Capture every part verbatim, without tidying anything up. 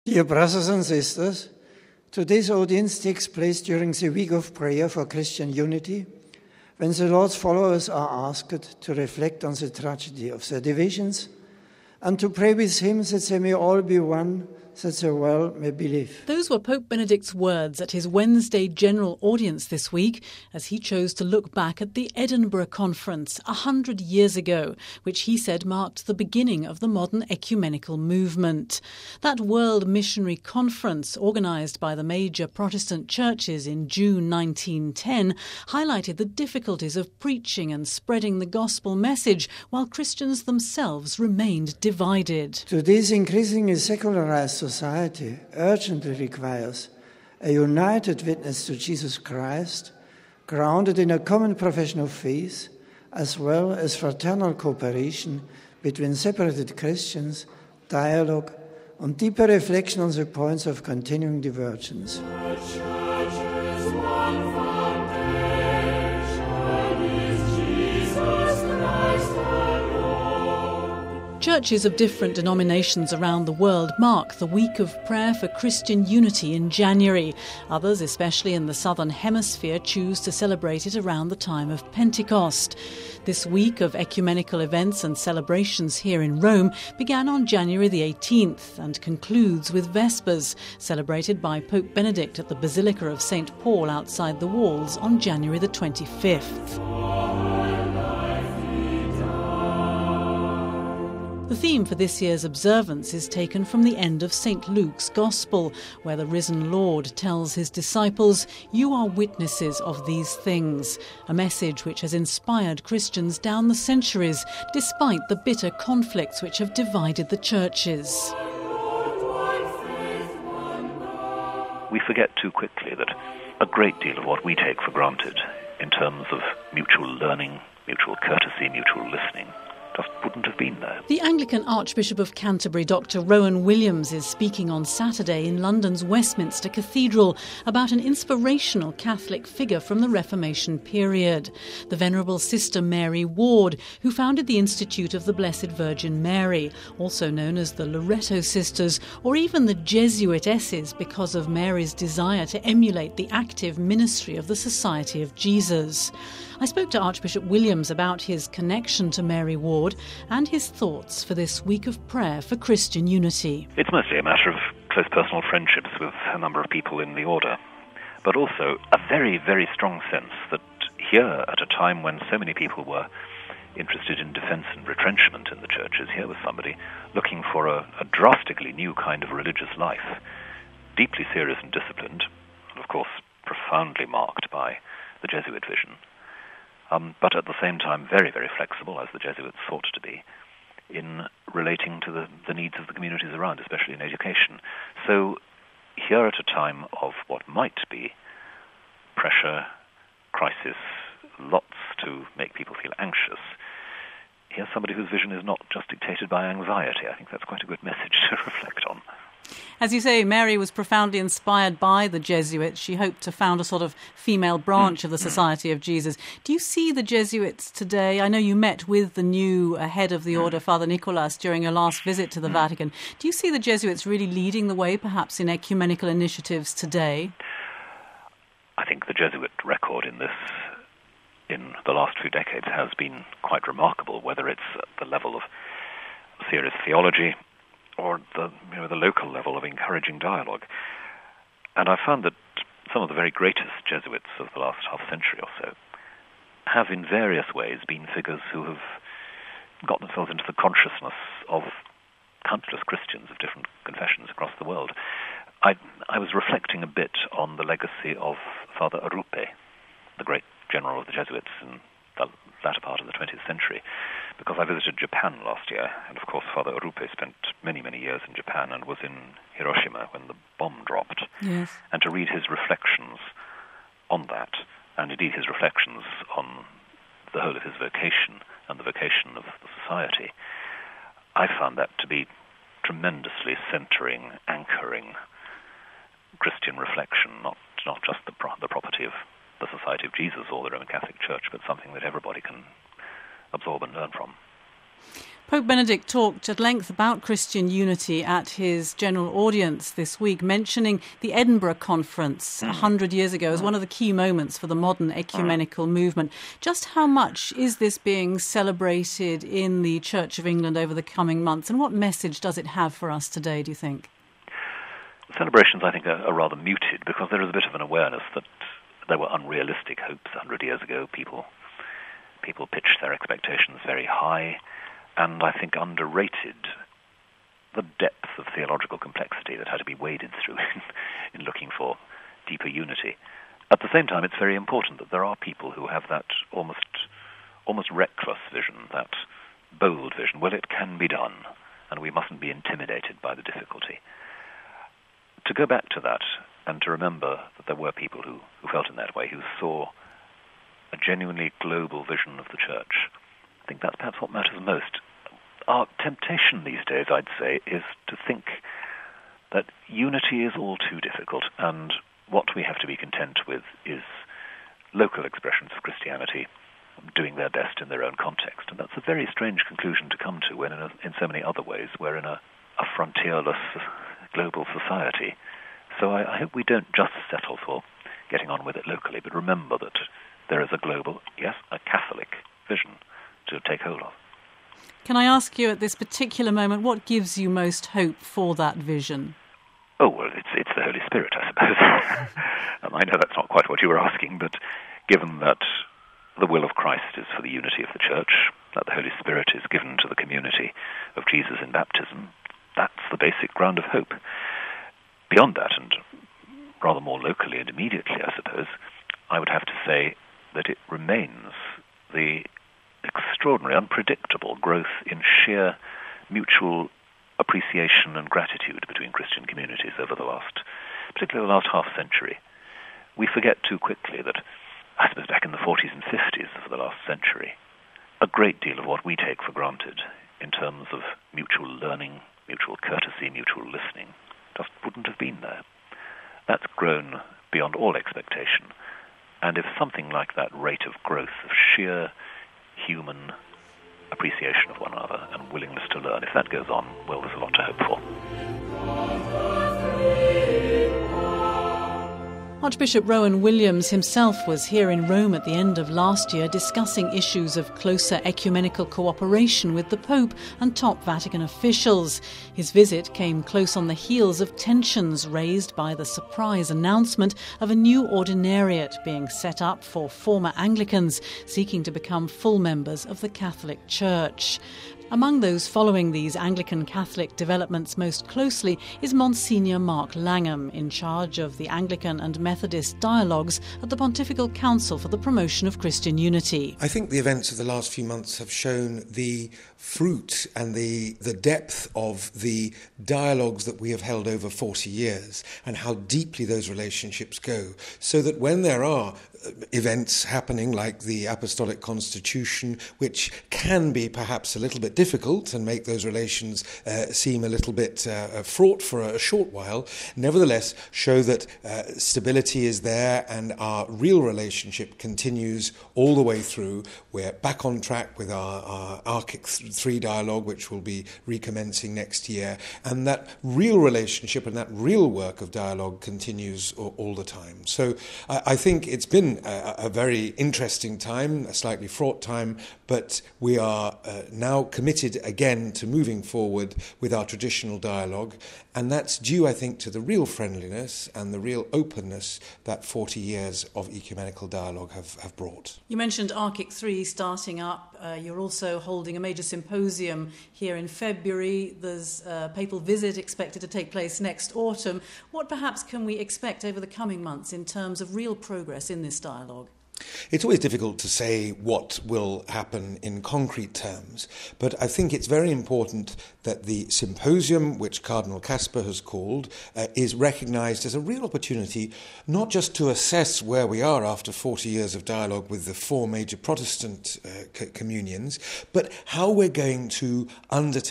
Dear brothers and sisters, today's audience takes place during the week of prayer for Christian unity, when the Lord's followers are asked to reflect on the tragedy of their divisions and to pray with Him that they may all be one, that the world may believe. Those were Pope Benedict's words at his Wednesday general audience this week, as he chose to look back at the Edinburgh Conference a hundred years ago, which he said marked the beginning of the modern ecumenical movement. That World Missionary Conference, organised by the major Protestant churches in June nineteen ten, highlighted the difficulties of preaching and spreading the gospel message while Christians themselves remained divided. Today's increasingly secularized society urgently requires a united witness to Jesus Christ, grounded in a common profession of faith, as well as fraternal cooperation between separated Christians, dialogue, and deeper reflection on the points of continuing divergence. Churches of different denominations around the world mark the week of prayer for Christian unity in January. Others, especially in the Southern Hemisphere, choose to celebrate it around the time of Pentecost. This week of ecumenical events and celebrations here in Rome began on January the eighteenth and concludes with Vespers, celebrated by Pope Benedict at the Basilica of Saint Paul outside the walls on January the twenty-fifth. The theme for this year's observance is taken from the end of Saint Luke's Gospel, where the risen Lord tells his disciples, "You are witnesses of these things," a message which has inspired Christians down the centuries, despite the bitter conflicts which have divided the churches. We forget too quickly that a great deal of what we take for granted in terms of mutual learning, mutual courtesy, mutual listening, just wouldn't have been there. The Anglican Archbishop of Canterbury, Doctor Rowan Williams, is speaking on Saturday in London's Westminster Cathedral about an inspirational Catholic figure from the Reformation period, the Venerable Sister Mary Ward, who founded the Institute of the Blessed Virgin Mary, also known as the Loretto Sisters, or even the Jesuitesses, because of Mary's desire to emulate the active ministry of the Society of Jesus. I spoke to Archbishop Williams about his connection to Mary Ward and his thoughts for this week of prayer for Christian unity. It's mostly a matter of close personal friendships with a number of people in the order, but also a very, very strong sense that here, at a time when so many people were interested in defence and retrenchment in the churches, here was somebody looking for a, a drastically new kind of religious life, deeply serious and disciplined, and of course profoundly marked by the Jesuit vision. Um, but at the same time very, very flexible, as the Jesuits sought to be, in relating to the, the needs of the communities around, especially in education. So here at a time of what might be pressure, crisis, lots to make people feel anxious, here's somebody whose vision is not just dictated by anxiety. I think that's quite a good message to reflect on. As you say, Mary was profoundly inspired by the Jesuits. She hoped to found a sort of female branch of the Society of Jesus. Do you see the Jesuits today? I know you met with the new head of the order, Father Nicolas, during your last visit to the Vatican. Do you see the Jesuits really leading the way, perhaps, in ecumenical initiatives today? I think the Jesuit record in this, in the last few decades, has been quite remarkable, whether it's at the level of serious theology or the, you know, the local level of encouraging dialogue. And I found that some of the very greatest Jesuits of the last half century or so have in various ways been figures who have got themselves into the consciousness of countless Christians of different confessions across the world. I, I was reflecting a bit on the legacy of Father Arrupe, the great general of the Jesuits in the latter part of the twentieth century, because I visited Japan last year, and of course Father Arrupe spent many, many years in Japan and was in Hiroshima when the bomb dropped. Yes. And to read his reflections on that, and indeed his reflections on the whole of his vocation and the vocation of the society, I found that to be tremendously centering, anchoring Christian reflection, not not just the, pro- the property of the Society of Jesus or the Roman Catholic Church, but something that everybody can absorb and learn from. Pope Benedict talked at length about Christian unity at his general audience this week, mentioning the Edinburgh Conference a hundred years ago as one of the key moments for the modern ecumenical movement. Just how much is this being celebrated in the Church of England over the coming months, and what message does it have for us today, do you think? The celebrations, I think, are, are rather muted because there is a bit of an awareness that there were unrealistic hopes a hundred years ago. People, people pitched their expectations very high, and I think underrated the depth of theological complexity that had to be waded through in, in looking for deeper unity. At the same time, it's very important that there are people who have that almost almost reckless vision, that bold vision. Well, it can be done, and we mustn't be intimidated by the difficulty. To go back to that and to remember that there were people who, who felt in that way, who saw a genuinely global vision of the Church, I think that's perhaps what matters most. Our temptation these days, I'd say, is to think that unity is all too difficult, and what we have to be content with is local expressions of Christianity doing their best in their own context. And that's a very strange conclusion to come to when in, a, in so many other ways we're in a, a frontierless global society. So I, I hope we don't just settle for getting on with it locally, but remember that there is a global, yes, a Catholic vision to take hold of. Can I ask you at this particular moment, what gives you most hope for that vision? Oh, well, it's it's the Holy Spirit, I suppose. um, I know that's not quite what you were asking, but given that the will of Christ is for the unity of the Church, that the Holy Spirit is given to the community of Jesus in baptism, that's the basic ground of hope. Beyond that, and rather more locally and immediately, I suppose, I would have to say that it remains the extraordinary, unpredictable growth in sheer mutual appreciation and gratitude between Christian communities over the last, particularly the last half century. We forget too quickly that, I suppose back in the forties and fifties of the last century, a great deal of what we take for granted in terms of mutual learning, mutual courtesy, mutual listening, just wouldn't have been there. That's grown beyond all expectation. And if something like that rate of growth of sheer human appreciation of one another and willingness to learn, if that goes on, well, there's a lot to hope for. Archbishop Rowan Williams himself was here in Rome at the end of last year discussing issues of closer ecumenical cooperation with the Pope and top Vatican officials. His visit came close on the heels of tensions raised by the surprise announcement of a new ordinariate being set up for former Anglicans seeking to become full members of the Catholic Church. Among those following these Anglican Catholic developments most closely is Monsignor Mark Langham, in charge of the Anglican and Methodist dialogues at the Pontifical Council for the Promotion of Christian Unity. I think the events of the last few months have shown the fruit and the, the depth of the dialogues that we have held over forty years and how deeply those relationships go, so that when there are events happening like the Apostolic Constitution, which can be perhaps a little bit difficult and make those relations uh, seem a little bit uh, fraught for a short while, nevertheless show that uh, stability is there and our real relationship continues all the way through. We're back on track with our, our Archic three dialogue, which will be recommencing next year, and that real relationship and that real work of dialogue continues all, all the time. So I, I think it's been a, a very interesting time, a slightly fraught time, but we are uh, now committed again to moving forward with our traditional dialogue, and that's due, I think, to the real friendliness and the real openness that forty years of ecumenical dialogue have, have brought. You mentioned Archic three starting up. Uh, you're also holding a major symposium here in February. There's a papal visit expected to take place next autumn. What perhaps can we expect over the coming months in terms of real progress in this dialogue? It's always difficult to say what will happen in concrete terms, but I think it's very important that the symposium, which Cardinal Kasper has called, uh, is recognised as a real opportunity not just to assess where we are after forty years of dialogue with the four major Protestant uh, co- communions, but how we're going to undertake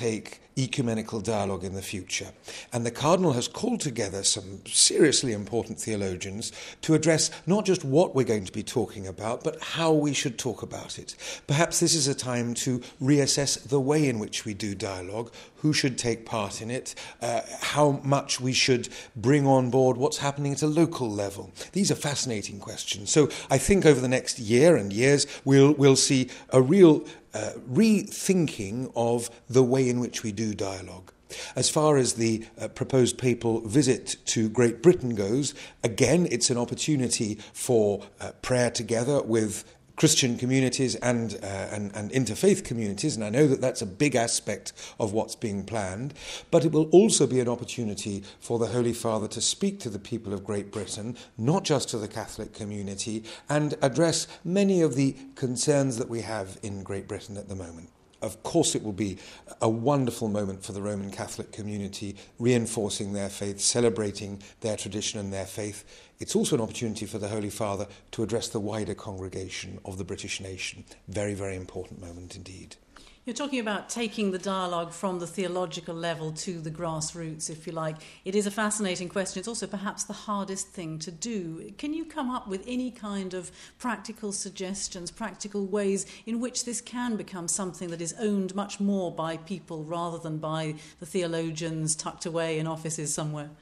ecumenical dialogue in the future. And the Cardinal has called together some seriously important theologians to address not just what we're going to be talking about, but how we should talk about it. Perhaps this is a time to reassess the way in which we do dialogue, who should take part in it, uh, how much we should bring on board what's happening at a local level. These are fascinating questions. So I think over the next year and years, we'll, we'll see a real uh, rethinking of the way in which we do dialogue. As far as the uh, proposed papal visit to Great Britain goes, again, it's an opportunity for uh, prayer together with Christian communities and, uh, and and interfaith communities, and I know that that's a big aspect of what's being planned, but it will also be an opportunity for the Holy Father to speak to the people of Great Britain, not just to the Catholic community, and address many of the concerns that we have in Great Britain at the moment. Of course, it will be a wonderful moment for the Roman Catholic community, reinforcing their faith, celebrating their tradition and their faith. It's also an opportunity for the Holy Father to address the wider congregation of the British nation. Very, very important moment indeed. You're talking about taking the dialogue from the theological level to the grassroots, if you like. It is a fascinating question. It's also perhaps the hardest thing to do. Can you come up with any kind of practical suggestions, practical ways in which this can become something that is owned much more by people rather than by the theologians tucked away in offices somewhere?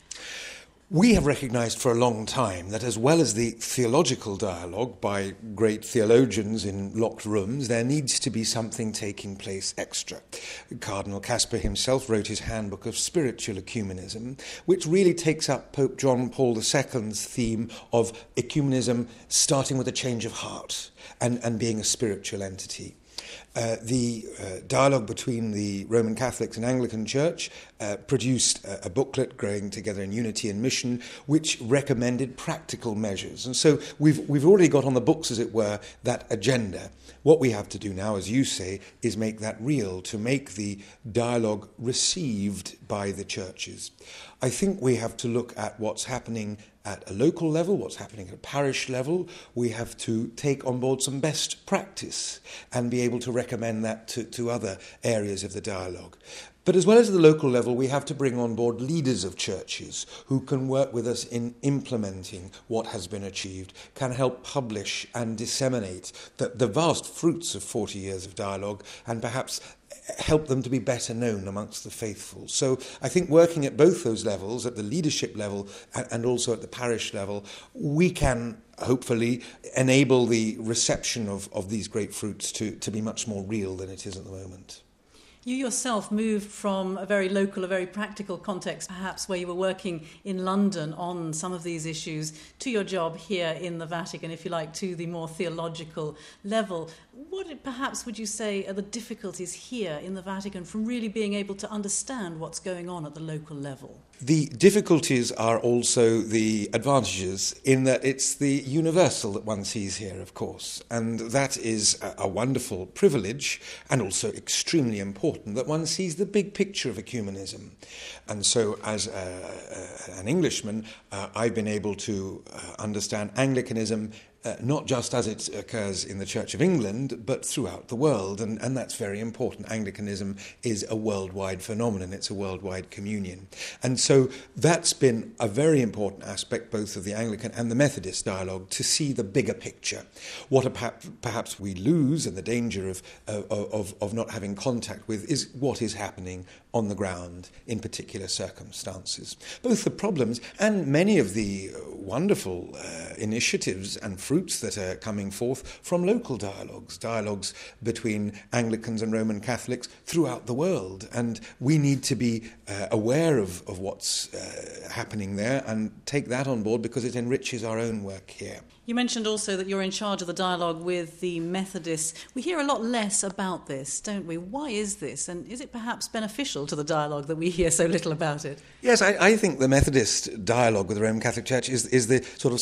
We have recognised for a long time that as well as the theological dialogue by great theologians in locked rooms, there needs to be something taking place extra. Cardinal Kasper himself wrote his Handbook of Spiritual Ecumenism, which really takes up Pope John Paul the Second's theme of ecumenism starting with a change of heart and, and being a spiritual entity. Uh, the uh, dialogue between the Roman Catholics and Anglican Church uh, produced a, a booklet, Growing Together in Unity and Mission, which recommended practical measures. And so we've we've already got on the books, as it were, that agenda. What we have to do now, as you say, is make that real, to make the dialogue received by the churches. I think we have to look at what's happening at a local level, what's happening at a parish level. We have to take on board some best practice and be able to recommend that to, to other areas of the dialogue. But as well as at the local level, we have to bring on board leaders of churches who can work with us in implementing what has been achieved, can help publish and disseminate the, the vast fruits of forty years of dialogue, and perhaps help them to be better known amongst the faithful. So I think working at both those levels, at the leadership level and also at the parish level, we can hopefully enable the reception of, of these great fruits to, to be much more real than it is at the moment. You yourself moved from a very local, a very practical context, perhaps where you were working in London on some of these issues, to your job here in the Vatican, if you like, to the more theological level. What perhaps would you say are the difficulties here in the Vatican from really being able to understand what's going on at the local level? The difficulties are also the advantages, in that it's the universal that one sees here, of course, and that is a, a wonderful privilege and also extremely important, that one sees the big picture of ecumenism. And so as a, a, an Englishman, uh, I've been able to uh, understand Anglicanism Uh, not just as it occurs in the Church of England, but throughout the world, and, and that's very important. Anglicanism is a worldwide phenomenon, it's a worldwide communion. And so that's been a very important aspect, both of the Anglican and the Methodist dialogue, to see the bigger picture. What perhaps we lose, and the danger of, of, of not having contact with, is what is happening on the ground in particular circumstances. Both the problems and many of the wonderful uh, initiatives and fruits that are coming forth from local dialogues, dialogues between Anglicans and Roman Catholics throughout the world. And we need to be uh, aware of, of what's uh, happening there and take that on board, because it enriches our own work here. You mentioned also that you're in charge of the dialogue with the Methodists. We hear a lot less about this, don't we? Why is this? And is it perhaps beneficial to the dialogue that we hear so little about it? Yes, I, I think the Methodist dialogue with the Roman Catholic Church is, is the sort of silent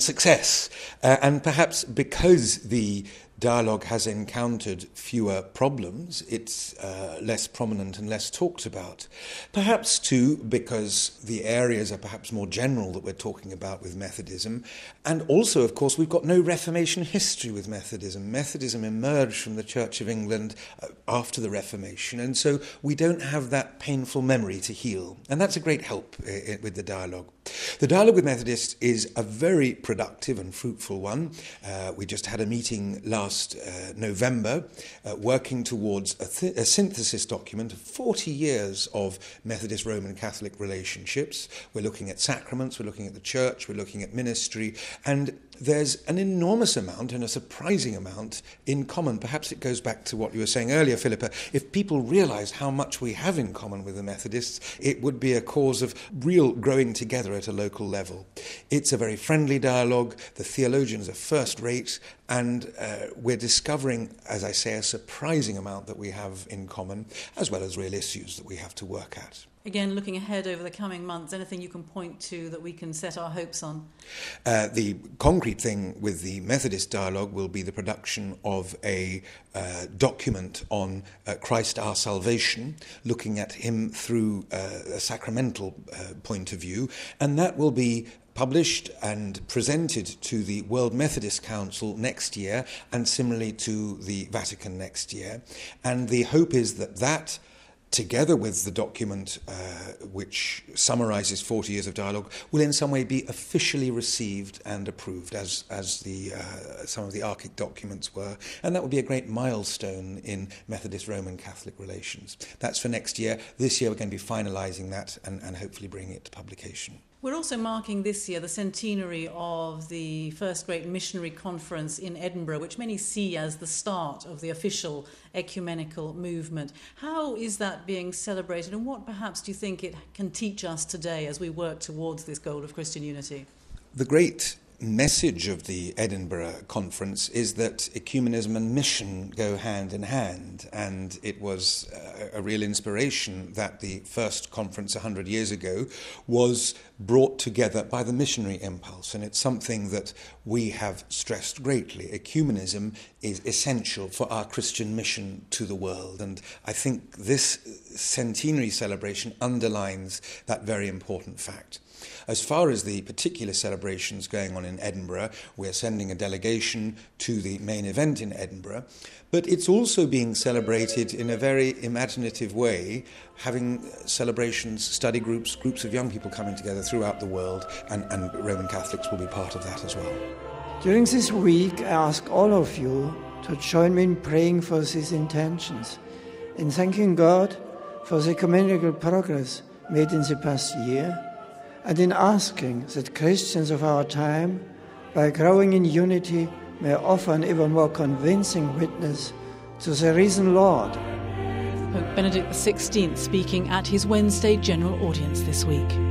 success. Uh, and perhaps because the dialogue has encountered fewer problems, it's uh, less prominent and less talked about. Perhaps too because the areas are perhaps more general that we're talking about with Methodism. And also, of course, we've got no Reformation history with Methodism. Methodism emerged from the Church of England uh, after the Reformation, and so we don't have that painful memory to heal. And that's a great help uh, with the dialogue. The dialogue with Methodists is a very productive and fruitful one. Uh, we just had a meeting last uh, November uh, working towards a, th- a synthesis document of forty years of Methodist Roman Catholic relationships. We're looking at sacraments, we're looking at the church, we're looking at ministry, and there's an enormous amount and a surprising amount in common. Perhaps it goes back to what you were saying earlier, Philippa. If people realised how much we have in common with the Methodists, it would be a cause of real growing together at a local level. It's a very friendly dialogue. The theologians are first rate, and uh, we're discovering, as I say, a surprising amount that we have in common, as well as real issues that we have to work at. Again, looking ahead over the coming months, anything you can point to that we can set our hopes on? Uh, the concrete thing with the Methodist dialogue will be the production of a uh, document on uh, Christ our salvation, looking at him through uh, a sacramental uh, point of view, and that will be published and presented to the World Methodist Council next year, and similarly to the Vatican next year. And the hope is that that, together with the document uh, which summarises forty years of dialogue, will in some way be officially received and approved, as as the uh, some of the Archic documents were. And that will be a great milestone in Methodist Roman Catholic relations. That's for next year. This year we're going to be finalising that and, and hopefully bringing it to publication. We're also marking this year the centenary of the first great missionary conference in Edinburgh, which many see as the start of the official ecumenical movement. How is that being celebrated, and what perhaps do you think it can teach us today as we work towards this goal of Christian unity? The great message of the Edinburgh conference is that ecumenism and mission go hand in hand, and it was a, a real inspiration that the first conference one hundred years ago was brought together by the missionary impulse, and it's something that we have stressed greatly. Ecumenism is essential for our Christian mission to the world, and I think this centenary celebration underlines that very important fact. As far as the particular celebrations going on in Edinburgh, we're sending a delegation to the main event in Edinburgh, but it's also being celebrated in a very imaginative way, having celebrations, study groups, groups of young people coming together throughout the world, and, and Roman Catholics will be part of that as well. During this week, I ask all of you to join me in praying for these intentions, in thanking God for the ecumenical progress made in the past year, and in asking that Christians of our time, by growing in unity, may offer an ever more convincing witness to the risen Lord. Pope Benedict the sixteenth speaking at his Wednesday general audience this week.